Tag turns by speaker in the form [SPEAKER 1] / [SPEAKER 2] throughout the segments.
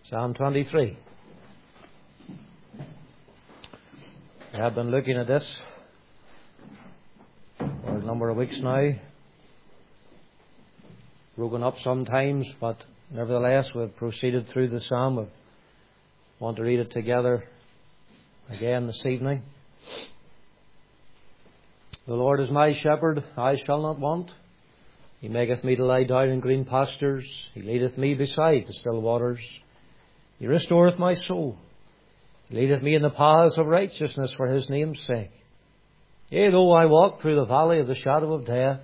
[SPEAKER 1] Psalm 23. I have been looking at this for a number of weeks now. Broken up sometimes, but nevertheless we've proceeded through the psalm. We want to read it together again this evening. The Lord is my shepherd, I shall not want. He maketh me to lie down in green pastures. He leadeth me beside the still waters. He restoreth my soul. He leadeth me in the paths of righteousness for his name's sake. Yea, though I walk through the valley of the shadow of death,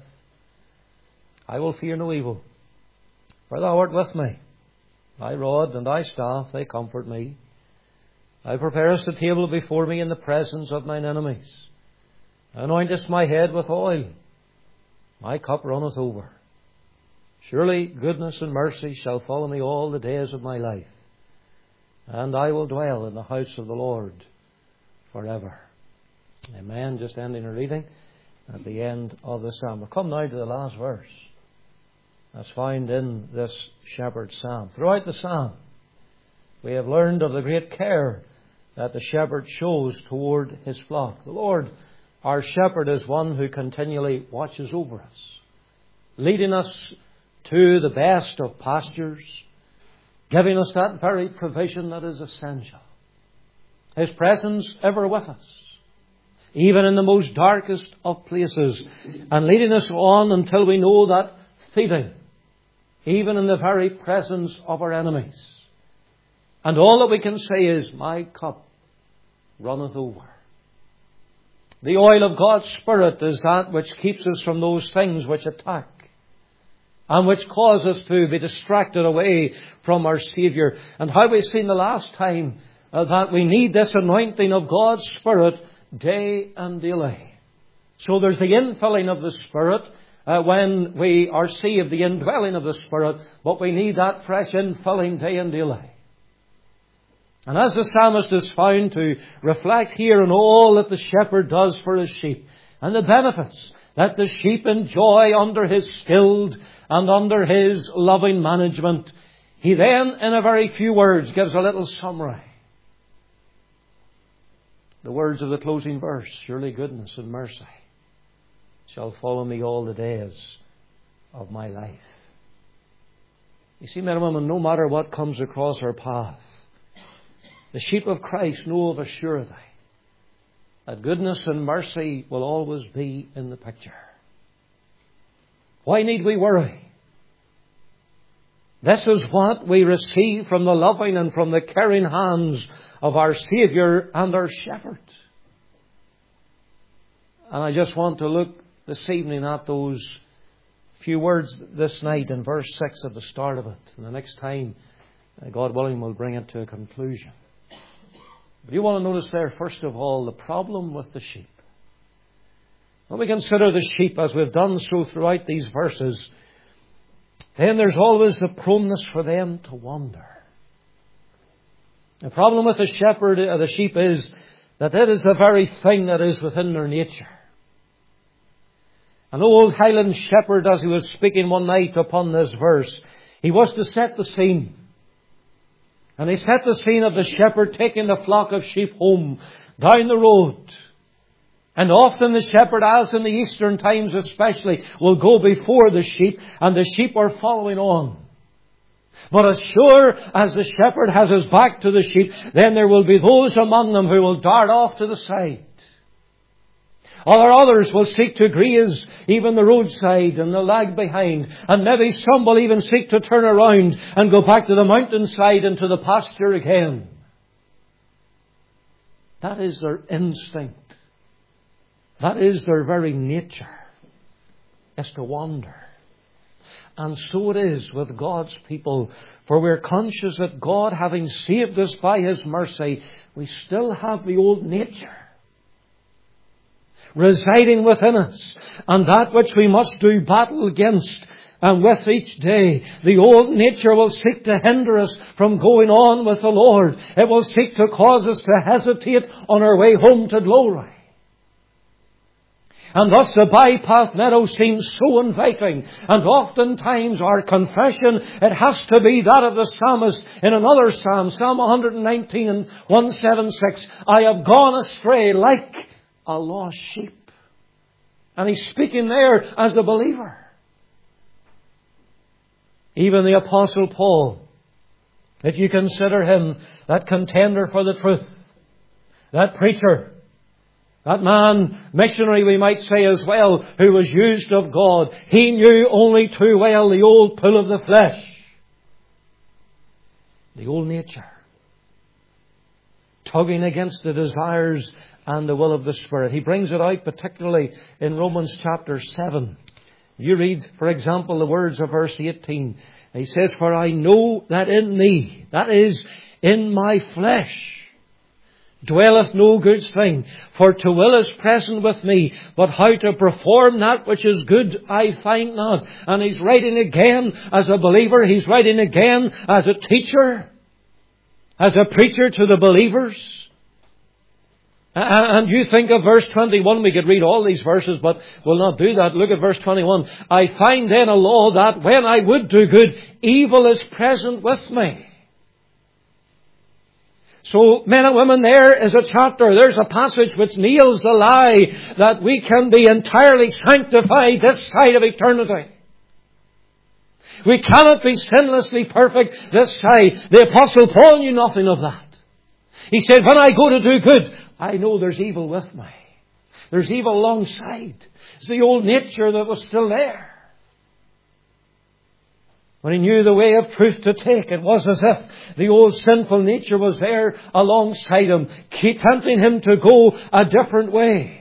[SPEAKER 1] I will fear no evil. For thou art with me. Thy rod and thy staff, they comfort me. Thou preparest a table before me in the presence of mine enemies. Thou anointest my head with oil. My cup runneth over. Surely goodness and mercy shall follow me all the days of my life, and I will dwell in the house of the Lord forever. Amen. Just ending a reading at the end of the psalm. We'll come now to the last verse that's found in this shepherd's psalm. Throughout the psalm, we have learned of the great care that the shepherd shows toward his flock. The Lord, our shepherd, is one who continually watches over us, leading us to the best of pastures, giving us that very provision that is essential. His presence ever with us, even in the most darkest of places, and leading us on until we know that feeding, even in the very presence of our enemies. And all that we can say is, my cup runneth over. The oil of God's Spirit is that which keeps us from those things which attack and which cause us to be distracted away from our Saviour. And how we've seen the last time that we need this anointing of God's Spirit day and daily. So there's the infilling of the Spirit when we are saved, the indwelling of the Spirit, but we need that fresh infilling day and daily. And as the psalmist is found to reflect here on all that the shepherd does for his sheep and the benefits that the sheep enjoy under his skilled and under his loving management, he then, in a very few words, gives a little summary. The words of the closing verse, surely goodness and mercy shall follow me all the days of my life. You see, men and women, no matter what comes across our path, the sheep of Christ know of a surety that goodness and mercy will always be in the picture. Why need we worry? This is what we receive from the loving and from the caring hands of our Saviour and our Shepherd. And I just want to look this evening at those few words this night in verse 6 at the start of it. And the next time, God willing, we'll bring it to a conclusion. But you want to notice there, first of all, the problem with the sheep. When we consider the sheep as we've done so throughout these verses, then there's always the proneness for them to wander. The problem with the sheep is that it is the very thing that is within their nature. An old Highland shepherd, as he was speaking one night upon this verse, he was to set the scene. And he set the scene of the shepherd taking the flock of sheep home down the road. And often the shepherd, as in the Eastern times especially, will go before the sheep, and the sheep are following on. But as sure as the shepherd has his back to the sheep, then there will be those among them who will dart off to the side. Or others will seek to graze even the roadside and they'll lag behind. And maybe some will even seek to turn around and go back to the mountainside and to the pasture again. That is their instinct. That is their very nature, is to wander. And so it is with God's people. For we're conscious that God, having saved us by His mercy, we still have the old nature residing within us, and that which we must do battle against. And with each day, the old nature will seek to hinder us from going on with the Lord. It will seek to cause us to hesitate on our way home to glory. And thus the bypath meadow seems so inviting. And oftentimes our confession, it has to be that of the psalmist in another psalm, Psalm 119 and 176. I have gone astray like a lost sheep. And he's speaking there as a believer. Even the Apostle Paul, if you consider him that contender for the truth, that preacher, that man, missionary we might say as well, who was used of God, he knew only too well the old pull of the flesh, the old nature, tugging against the desires and the will of the Spirit. He brings it out particularly in Romans chapter 7. You read, for example, the words of verse 18. He says, for I know that in me, that is, in my flesh, dwelleth no good thing. For to will is present with me, but how to perform that which is good I find not. And he's writing again as a believer. He's writing again as a teacher, as a preacher to the believers. And you think of verse 21, we could read all these verses, but we'll not do that. Look at verse 21. I find then a law that when I would do good, evil is present with me. So, men and women, there is a chapter, there's a passage which nails the lie that we can be entirely sanctified this side of eternity. We cannot be sinlessly perfect this side. The Apostle Paul knew nothing of that. He said, when I go to do good, I know there's evil with me. There's evil alongside. It's the old nature that was still there. When he knew the way of truth to take, it was as if the old sinful nature was there alongside him, tempting him to go a different way.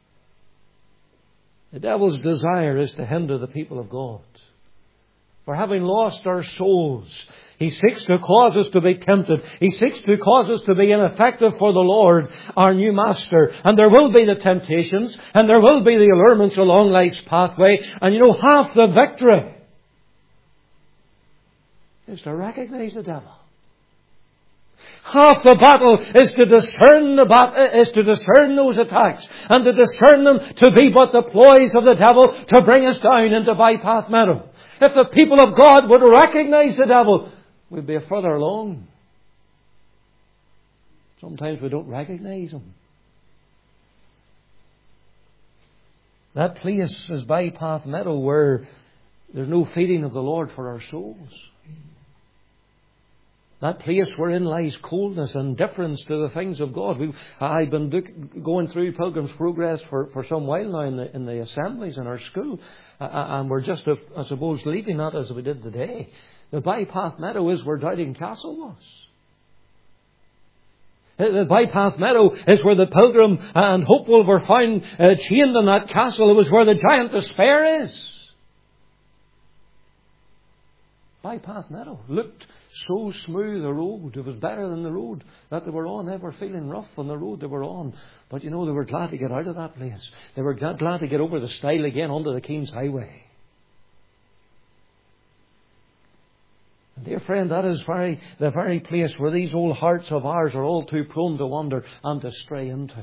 [SPEAKER 1] The devil's desire is to hinder the people of God. For having lost our souls, he seeks to cause us to be tempted. He seeks to cause us to be ineffective for the Lord, our new master. And there will be the temptations, and there will be the allurements along life's pathway. And you know, half the victory is to recognize the devil. Half the battle is to discern those attacks, and to discern them to be but the ploys of the devil to bring us down into bypath meadow. If the people of God would recognize the devil, we'd be further along. Sometimes we don't recognize him. That place is bypath meadow where there's no feeding of the Lord for our souls. That place wherein lies coldness and indifference to the things of God. I've been going through Pilgrim's Progress for some while now in the assemblies in our school. And we're just, I suppose, leaving that as we did today. The bypath meadow is where Doubting Castle was. The bypath meadow is where the pilgrim and hopeful were found chained in that castle. It was where the giant despair is. Bypath meadow looked so smooth a road. It was better than the road that they were on. They were feeling rough on the road they were on. But you know, they were glad to get out of that place. They were glad to get over the stile again onto the King's Highway. And dear friend, that is the very place where these old hearts of ours are all too prone to wander and to stray into.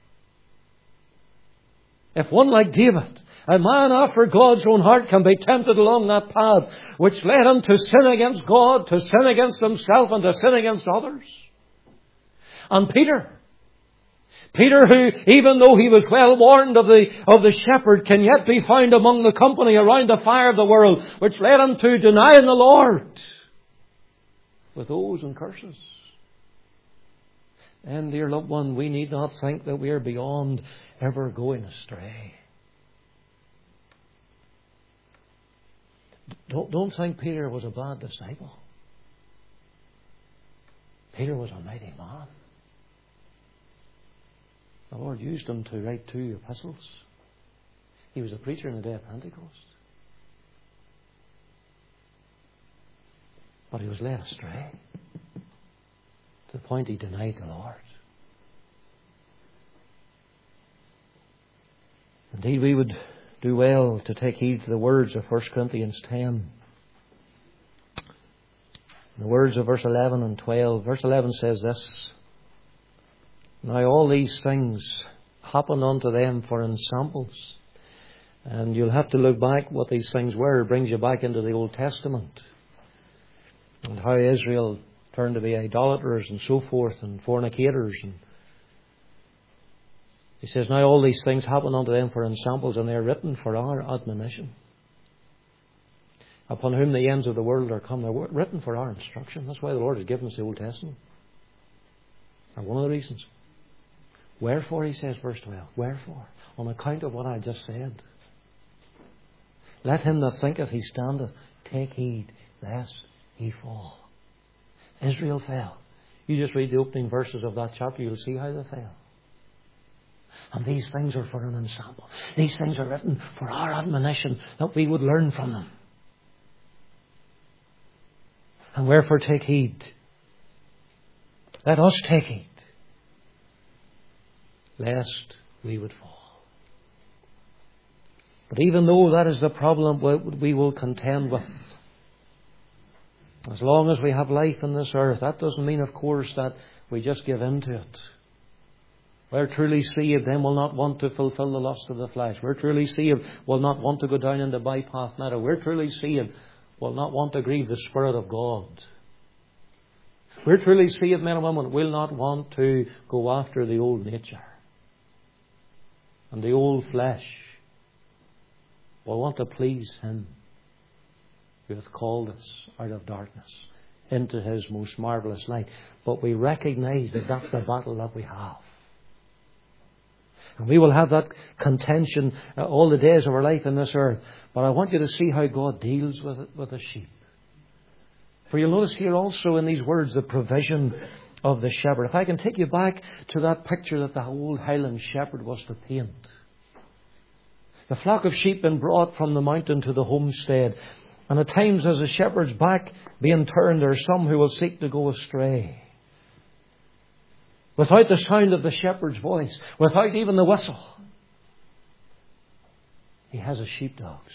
[SPEAKER 1] If one like David, a man after God's own heart, can be tempted along that path which led him to sin against God, to sin against himself, and to sin against others. And Peter, who, even though he was well warned of the shepherd, can yet be found among the company around the fire of the world, which led him to denying the Lord with oaths and curses. And dear loved one, we need not think that we are beyond ever going astray. Don't think Peter was a bad disciple. Peter was a mighty man. The Lord used him to write 2 epistles. He was a preacher in the day of Pentecost. But he was led astray to the point he denied the Lord. Indeed, we would do well to take heed to the words of 1 Corinthians 10. The words of verse 11 and 12. Verse 11 says this: Now all these things happened unto them for ensamples. And you'll have to look back what these things were. It brings you back into the Old Testament. And how Israel turned to be idolaters and so forth, and fornicators. And he says, now all these things happen unto them for ensamples, and they are written for our admonition. Upon whom the ends of the world are come. They're written for our instruction. That's why the Lord has given us the Old Testament. And one of the reasons. Wherefore, he says, verse 12, wherefore? On account of what I just said. Let him that thinketh he standeth take heed lest he fall. Israel fell. You just read the opening verses of that chapter, you'll see how they fell. And these things are for an ensample. These things are written for our admonition, that we would learn from them. And wherefore take heed. Let us take heed, lest we would fall. But even though that is the problem we will contend with, as long as we have life in this earth, that doesn't mean, of course, that we just give in to it. We're truly saved, then will not want to fulfill the lust of the flesh. We're truly saved, will not want to go down into bypath meadow. We're truly saved, will not want to grieve the Spirit of God. We're truly saved, men and women, will not want to go after the old nature and the old flesh. We'll want to please Him who hath called us out of darkness into His most marvellous light. But we recognise that that's the battle that we have. And we will have that contention all the days of our life in this earth. But I want you to see how God deals with the sheep. For you'll notice here also in these words the provision of the shepherd. If I can take you back to that picture that the old Highland shepherd was to paint. The flock of sheep been brought from the mountain to the homestead. And at times as the shepherd's back being turned, there are some who will seek to go astray. Without the sound of the shepherd's voice, without even the whistle, he has his sheepdogs.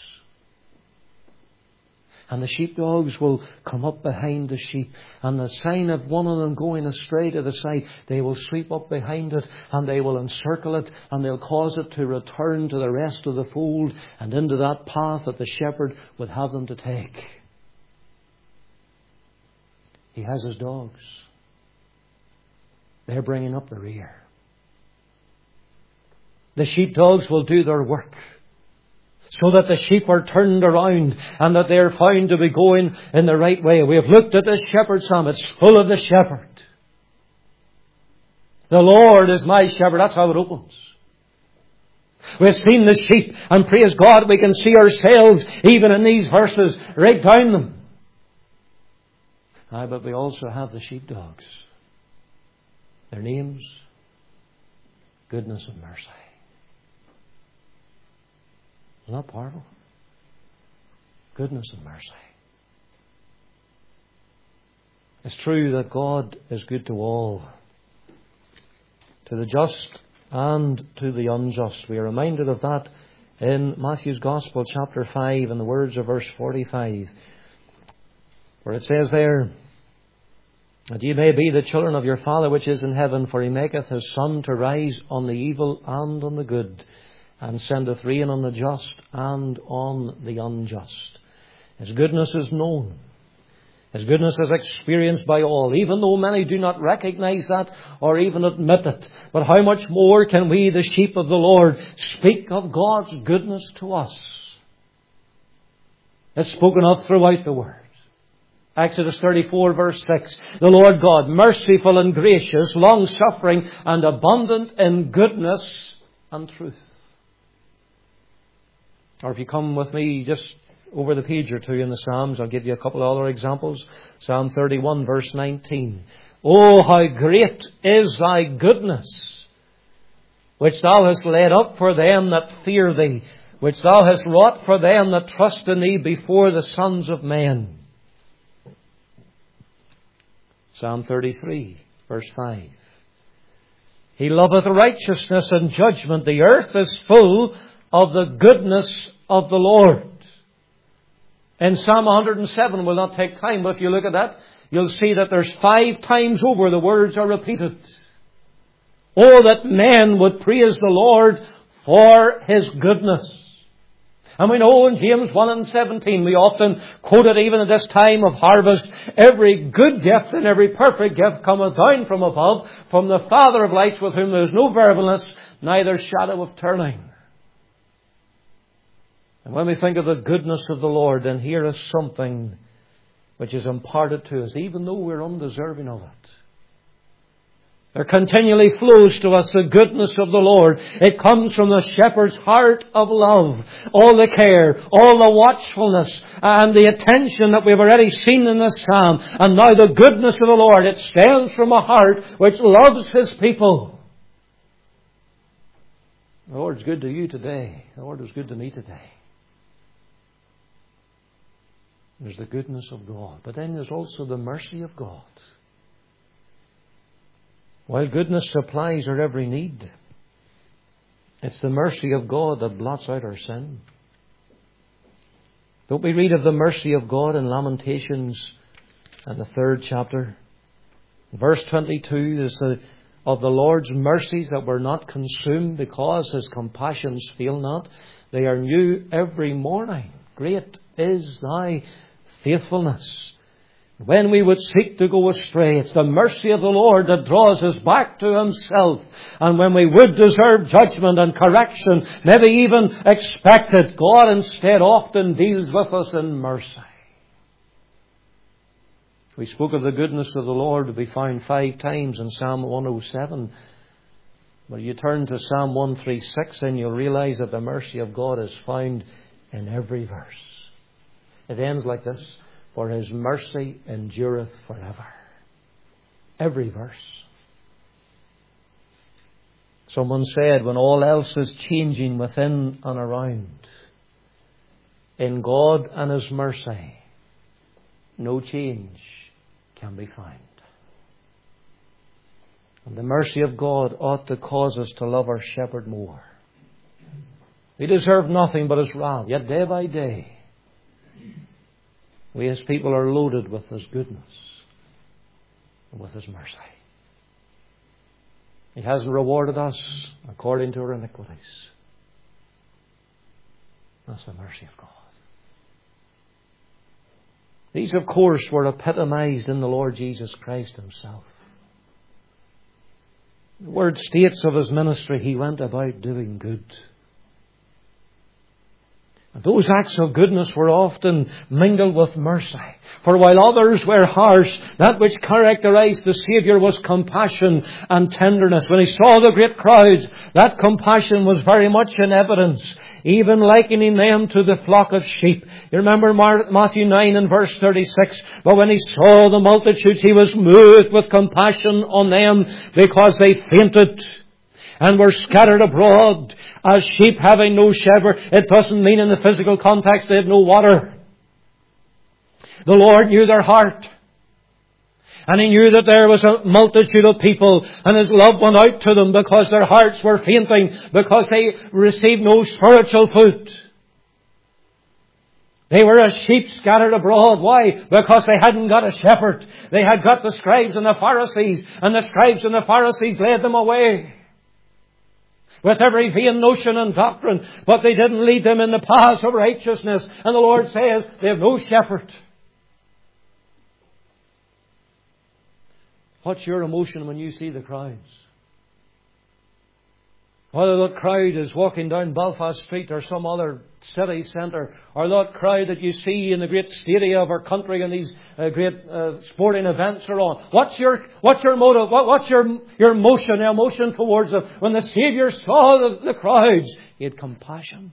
[SPEAKER 1] And the sheepdogs will come up behind the sheep. And the sign of one of them going astray to the side, they will sweep up behind it and they will encircle it and they'll cause it to return to the rest of the fold and into that path that the shepherd would have them to take. He has his dogs. They're bringing up the rear. The sheepdogs will do their work, so that the sheep are turned around and that they are found to be going in the right way. We have looked at this shepherd psalm. It's full of the shepherd. The Lord is my shepherd. That's how it opens. We've seen the sheep, and praise God, we can see ourselves even in these verses right down them. But we also have the sheepdogs. Their names, goodness and mercy. Isn't that powerful? Goodness and mercy. It's true that God is good to all, to the just and to the unjust. We are reminded of that in Matthew's Gospel, chapter 5, in the words of verse 45, where it says there, that ye may be the children of your Father which is in heaven, for He maketh His sun to rise on the evil and on the good, and sendeth rain on the just and on the unjust. His goodness is known. His goodness is experienced by all, even though many do not recognize that or even admit it. But how much more can we, the sheep of the Lord, speak of God's goodness to us? It's spoken of throughout the Word. Exodus 34 verse 6. The Lord God, merciful and gracious, long-suffering and abundant in goodness and truth. Or if you come with me just over the page or two in the Psalms, I'll give you a couple of other examples. Psalm 31 verse 19. Oh, how great is thy goodness, which thou hast laid up for them that fear thee, which thou hast wrought for them that trust in thee before the sons of men. Psalm 33 verse 5. He loveth righteousness and judgment. The earth is full of the goodness of the Lord. In Psalm 107, we'll not take time, but if you look at that, you'll see that there's 5 times over the words are repeated. Oh, that men would praise the Lord for His goodness. And we know in James 1:17, we often quote it even at this time of harvest, every good gift and every perfect gift cometh down from above, from the Father of lights, with whom there is no variableness, neither shadow of turning. And when we think of the goodness of the Lord, then here is something which is imparted to us, even though we're undeserving of it. There continually flows to us the goodness of the Lord. It comes from the shepherd's heart of love. All the care, all the watchfulness, and the attention that we've already seen in this psalm. And now the goodness of the Lord, it stems from a heart which loves His people. The Lord's good to you today. The Lord is good to me today. There's the goodness of God. But then there's also the mercy of God. While goodness supplies our every need, it's the mercy of God that blots out our sin. Don't we read of the mercy of God in Lamentations in the 3rd chapter? Verse 22 is of the Lord's mercies that were not consumed, because His compassions fail not. They are new every morning. Great is Thy faithfulness. When we would seek to go astray, it's the mercy of the Lord that draws us back to Himself. And when we would deserve judgment and correction, maybe even expect it, God instead often deals with us in mercy. We spoke of the goodness of the Lord to be found 5 times in Psalm 107. But you turn to Psalm 136 and you'll realize that the mercy of God is found in every verse. It ends like this: for His mercy endureth forever. Every verse. Someone said, when all else is changing within and around, in God and His mercy, no change can be found. And the mercy of God ought to cause us to love our shepherd more. We deserve nothing but His wrath, yet day by day, we as people are loaded with His goodness and with His mercy. He hasn't rewarded us according to our iniquities. That's the mercy of God. These, of course, were epitomized in the Lord Jesus Christ Himself. The word states of His ministry, He went about doing good. Those acts of goodness were often mingled with mercy. For while others were harsh, that which characterized the Saviour was compassion and tenderness. When He saw the great crowds, that compassion was very much in evidence, even likening them to the flock of sheep. You remember Matthew 9 and verse 36. But when He saw the multitudes, He was moved with compassion on them, because they fainted and were scattered abroad as sheep having no shepherd. It doesn't mean in the physical context they had no water. The Lord knew their heart. And He knew that there was a multitude of people, and His love went out to them because their hearts were fainting, because they received no spiritual food. They were as sheep scattered abroad. Why? Because they hadn't got a shepherd. They had got the scribes and the Pharisees, and the scribes and the Pharisees led them away with every vain notion and doctrine, but they didn't lead them in the paths of righteousness. And the Lord says they have no shepherd. What's your emotion when you see the crowds? Whether that crowd is walking down Belfast Street or some other city centre, or that crowd that you see in the great stadia of our country and these great sporting events are on. What's your motive? What's your emotion, the emotion towards them? When the Saviour saw the crowds, He had compassion.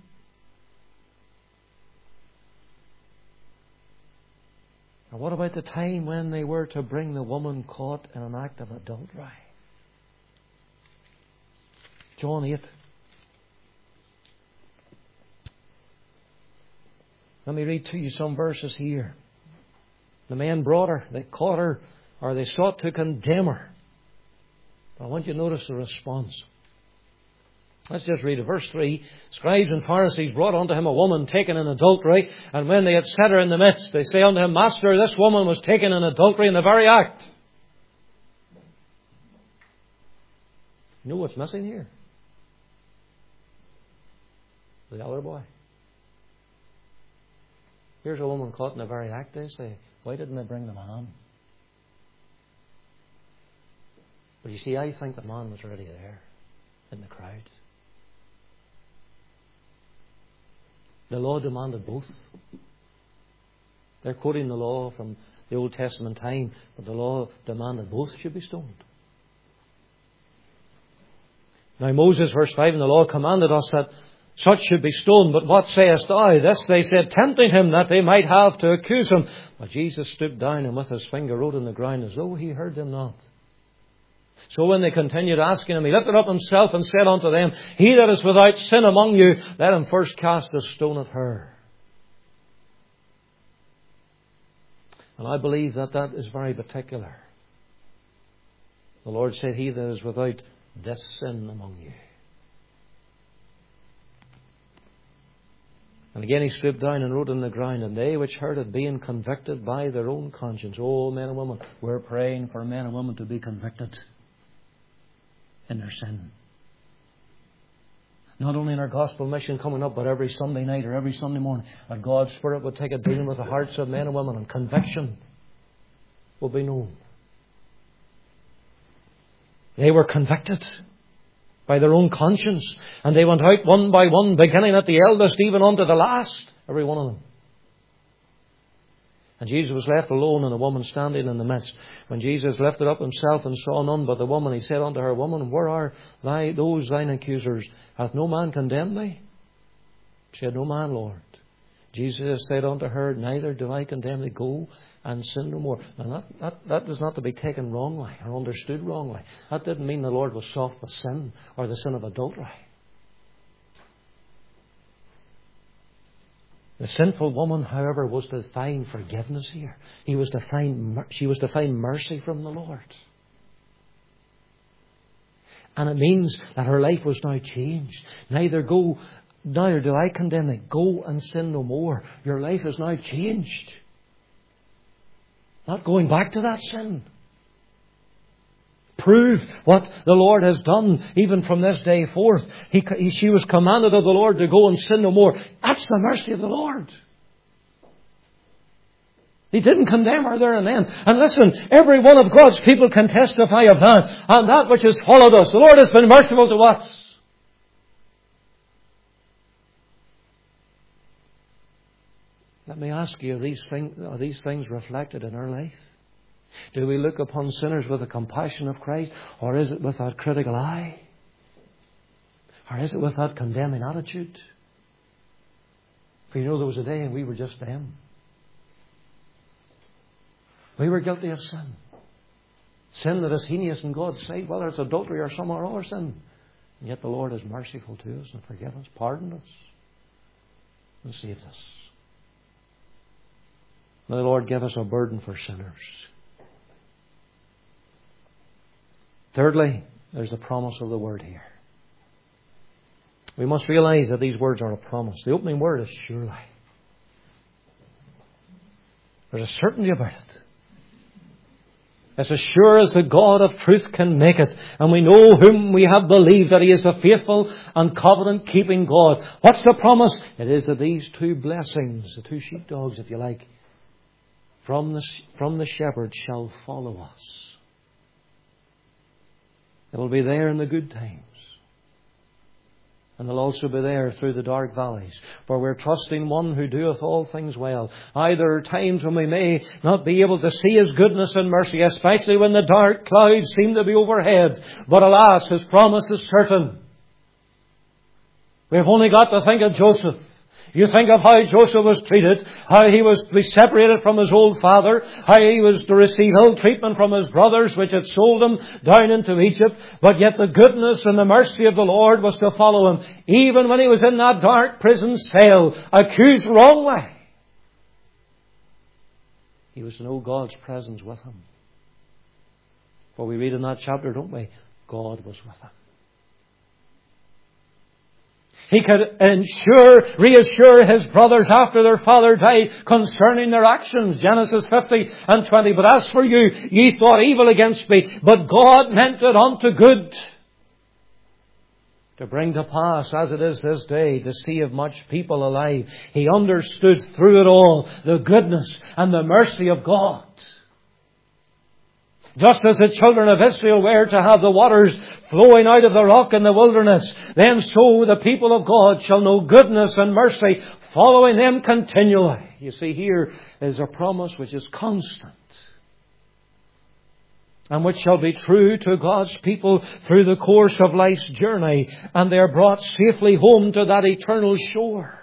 [SPEAKER 1] And what about the time when they were to bring the woman caught in an act of adultery? John 8. Let me read to you some verses here. The men brought her, they caught her, or they sought to condemn her. But I want you to notice the response. Let's just read it. Verse 3. Scribes and Pharisees brought unto Him a woman taken in adultery, and when they had set her in the midst, they say unto Him, Master, this woman was taken in adultery in the very act. You know what's missing here? The elder boy. Here's a woman caught in the very act, they say. Why didn't they bring the man? But you see, I think the man was already there in the crowd. The law demanded both. They're quoting the law from the Old Testament time, but the law demanded both should be stoned. Now Moses, verse 5, in the law commanded us that such should be stoned. But what sayest thou? This they said, tempting him that they might have to accuse him. But Jesus stooped down and with his finger wrote on the ground as though he heard them not. So when they continued asking him, he lifted up himself and said unto them, he that is without sin among you, let him first cast a stone at her. And I believe that that is very particular. The Lord said, he that is without this sin among you. And again he stooped down and wrote on the ground, and they which heard it being convicted by their own conscience. Oh, men and women, we're praying for men and women to be convicted in their sin. Not only in our gospel mission coming up, but every Sunday night or every Sunday morning, that God's Spirit would take a dealing with the hearts of men and women, and conviction will be known. They were convicted by their own conscience, and they went out one by one, beginning at the eldest, even unto the last, every one of them. And Jesus was left alone, and a woman standing in the midst. When Jesus lifted up himself and saw none but the woman, he said unto her, Woman, where are those thine accusers? Hath no man condemned thee? She said, No man, Lord. Jesus said unto her, Neither do I condemn thee. Go and sin no more. Now that is not to be taken wrongly or understood wrongly. That didn't mean the Lord was soft with sin or the sin of adultery. The sinful woman, however, was to find forgiveness here. She was to find mercy from the Lord. And it means that her life was now changed. Neither do I condemn thee. Go and sin no more. Your life is now changed. Not going back to that sin. Prove what the Lord has done even from this day forth. She was commanded of the Lord to go and sin no more. That's the mercy of the Lord. He didn't condemn her there and then. And listen, every one of God's people can testify of that. And that which has followed us. The Lord has been merciful to us. Let me ask you, are these things reflected in our life? Do we look upon sinners with the compassion of Christ? Or is it with that critical eye? Or is it with that condemning attitude? For you know, there was a day and we were just them. We were guilty of sin. Sin that is heinous in God's sight, whether it's adultery or some other sin. And yet the Lord is merciful to us and forgives us, pardoned us, and saved us. May the Lord give us a burden for sinners. Thirdly, there's the promise of the word here. We must realize that these words are a promise. The opening word is surely. There's a certainty about it. It's as sure as the God of truth can make it. And we know whom we have believed, that He is a faithful and covenant-keeping God. What's the promise? It is that these two blessings, the two sheepdogs, if you like, from the shepherd shall follow us. It will be there in the good times. And they'll also be there through the dark valleys. For we're trusting one who doeth all things well. Aye, there are times when we may not be able to see His goodness and mercy, especially when the dark clouds seem to be overhead. But alas, His promise is certain. We've only got to think of Joseph. You think of how Joseph was treated, how he was to be separated from his old father, how he was to receive ill treatment from his brothers which had sold him down into Egypt. But yet the goodness and the mercy of the Lord was to follow him, even when he was in that dark prison cell, accused wrongly. He was to know God's presence with him. For we read in that chapter, don't we? God was with him. He could reassure his brothers after their father died concerning their actions. Genesis 50 and 20. But as for you, ye thought evil against me, but God meant it unto good. to bring to pass, as it is this day, to save much people alive. He understood through it all the goodness and the mercy of God. Just as the children of Israel were to have the waters flowing out of the rock in the wilderness, then so the people of God shall know goodness and mercy following them continually. You see, here is a promise which is constant, and which shall be true to God's people through the course of life's journey, and they are brought safely home to that eternal shore.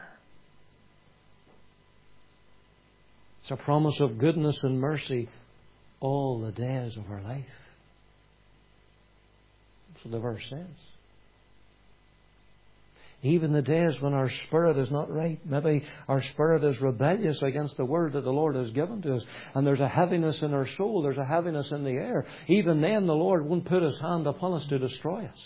[SPEAKER 1] It's a promise of goodness and mercy all the days of our life. That's what the verse says. Even the days when our spirit is not right. Maybe our spirit is rebellious against the word that the Lord has given to us. And there's a heaviness in our soul. There's a heaviness in the air. Even then the Lord won't put His hand upon us to destroy us.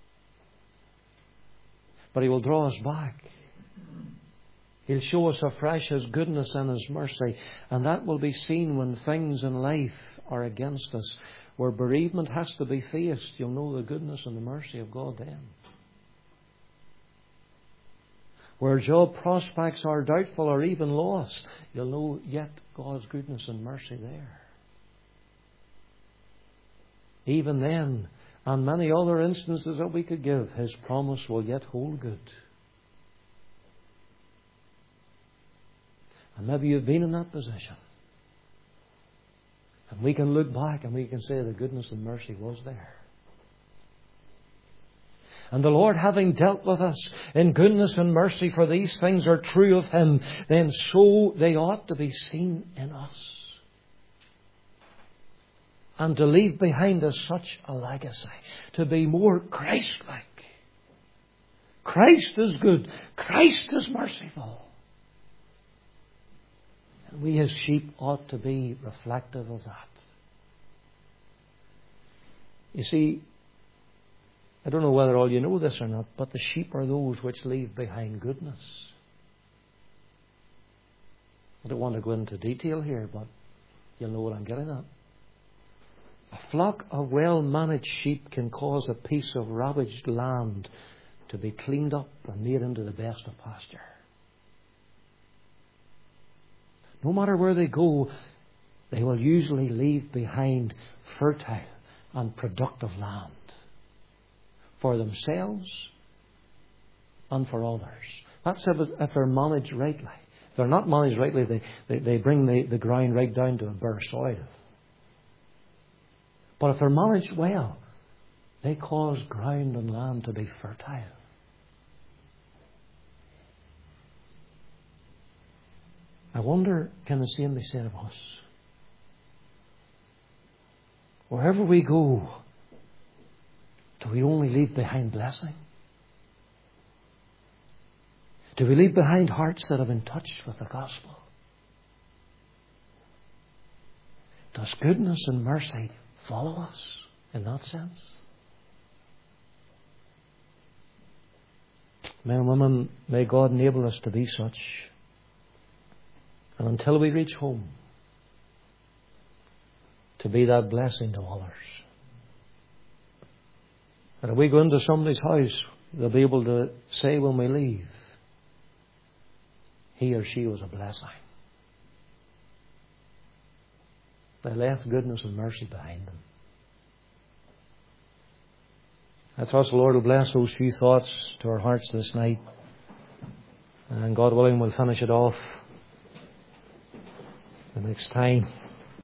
[SPEAKER 1] But He will draw us back. He'll show us afresh His goodness and His mercy. And that will be seen when things in life are against us. Where bereavement has to be faced, you'll know the goodness and the mercy of God then. Where job prospects are doubtful or even lost, you'll know yet God's goodness and mercy there. Even then, and many other instances that we could give, His promise will yet hold good. And maybe you've been in that position. And we can look back and we can say the goodness and mercy was there. And the Lord, having dealt with us in goodness and mercy, for these things are true of Him, then so they ought to be seen in us. And to leave behind us such a legacy, to be more Christ-like. Christ is good. Christ is merciful. And we as sheep ought to be reflective of that. You see, I don't know whether all you know this or not, but the sheep are those which leave behind goodness. I don't want to go into detail here, but you'll know what I'm getting at. A flock of well-managed sheep can cause a piece of ravaged land to be cleaned up and made into the best of pasture. No matter where they go, they will usually leave behind fertile and productive land for themselves and for others. That's if they're managed rightly. If they're not managed rightly, they bring the ground right down to a bare soil. But if they're managed well, they cause ground and land to be fertile. I wonder, can the same be said of us? Wherever we go, do we only leave behind blessing? Do we leave behind hearts that have been touched with the gospel? Does goodness and mercy follow us in that sense? Men and women, may God enable us to be such. And until we reach home, to be that blessing to others. And if we go into somebody's house, they'll be able to say when we leave, he or she was a blessing. They left goodness and mercy behind them. I trust the Lord will bless those few thoughts to our hearts this night. And God willing, we'll finish it off the next time.